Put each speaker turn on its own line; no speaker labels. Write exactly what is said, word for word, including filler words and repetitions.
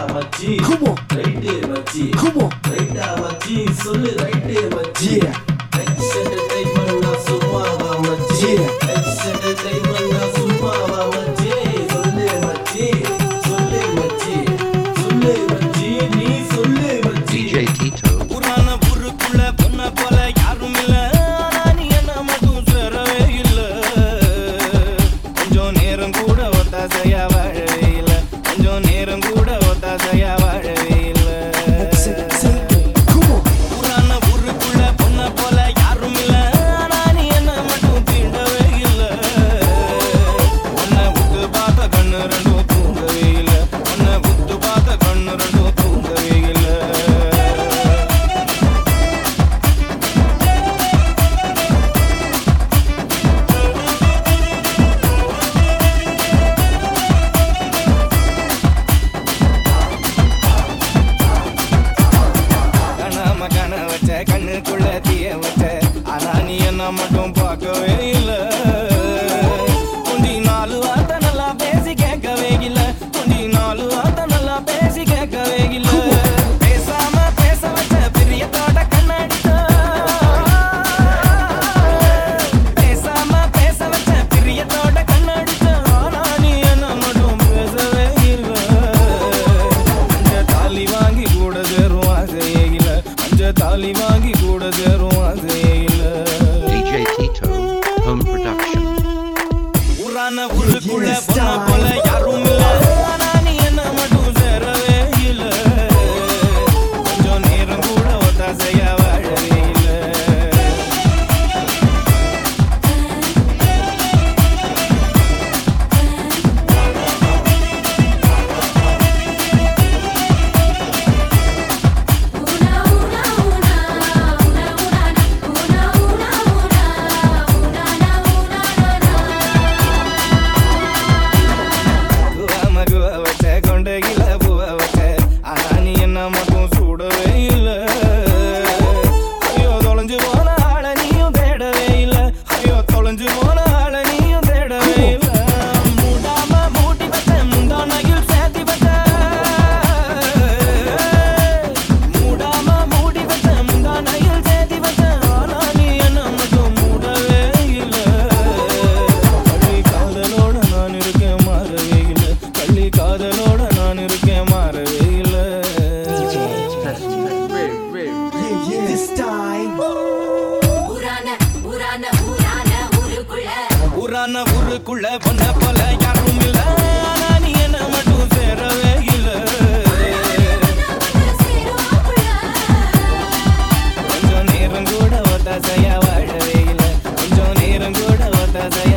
மச்சி
Come on
right மச்சி
Come on
ரைட்டா மச்சி சொல்லு ரைட் மச்சி
Yeah
எக்ஸென்ட் ட்ரை பண்ணா சும்மாவா மச்சி எக்ஸென்ட் ட்ரை பண்ணா சும்மாவா மச்சி சொல்லு மச்சி சொல்லு மச்சி சொல்லு மச்சி நீ சொல்லு மச்சி
D J Tito
புராண புருக்குள்ள பொண்ண போல யாரும் இல்ல ஆனா நீ என்ன மட்டும் சேரவே இல்ல கொஞ்சம் நேரம் கூட ஒத்தாசையா வாழவே இல்ல கொஞ்சம் நேரம் கூட ஒத்தாசையா வாழவே இல்ல
Come on
புராண புருக்குள்ள பொண்ண போல யாரும் இல்ல ஆனா நீ என்ன மட்டும் தீண்டவே இல்ல உன்னை உத்து பார்த்த கண்ணு ரெண்டும் தூங்கவே இல்ல உன்னை உத்து பார்த்த கண்ணு ரெண்டும் தூங்கவே இல்ல கண்ணாம கண்ண வச்ச கண்ணுக்குள்ள தீய வச்ச ஆனா நீ என்ன மட்டும் பார்க்கவே இல்ல கொஞ்சி நாலு வார்த்தை நல்லா பேசி கேட்கவே இல்ல கொஞ்சி நாலு வார்த்தை நல்லா பேசி கேட்கவே இல்ல பேசாம பேச வச்ச பிரியத்தோட கண்ணடிச்ச பேசாம பேச வச்ச பிரியத்தோட கண்ணடிச்ச ஆனா நீ என்ன மட்டும் பேசவே இல்ல அஞ்ச தாலி வாங்கி கூட சேரும் ஆசையே இல்ல அஞ்ச தாலி வாங்கி கூட சேரும் ஆசையே இல்ல
D J Tito Home Production
ஊரான ஊருக்குள்ள பொண்ண போல யாரும் இல்ல ஆனா நீ என்ன மட்டும் சேரவே இல்ல கொஞ்சம் நேரம் கூட ஒத்தாசையா வாழவே இல்ல குவா மகுவ வச்ச கொண்டையில பூவ வச்ச ஆனா நீ என்ன மட்டும் சூடவே இல்ல ஐயோ தொலைஞ்சு போன ஆள நீயும் தேடவே இல்ல ஐயோ தொலைஞ்சு போன ஆள நீயும் தேடவே இல்ல மூடாம மூட்டி வச்ச முந்தானையில் சேர்த்தி வச்ச மூடாம மூடி வச்ச முந்தானையில் சேர்த்தி வச்ச ஆனா நீ என்ன மட்டும் மூடவே இல்ல கள்ளி காதலோட நான் இருக்கேன் மாறவே இல்ல கள்ளி காதலோட நான் இருக்கேன் மாறவே இல்ல
Yeah yeah This time
புராண புராண புராண ஊருக்குள்ள
ஊரான ஊருக்குள்ள பொண்ண போல யாரும் இல்ல ஆனா நீ என்ன மட்டும் சேரவே இல்ல கொஞ்சம் நேரம் கூட ஒத்தாசையா வாழவே இல்ல கொஞ்சம் நேரம் கூட ஒத்தாசையா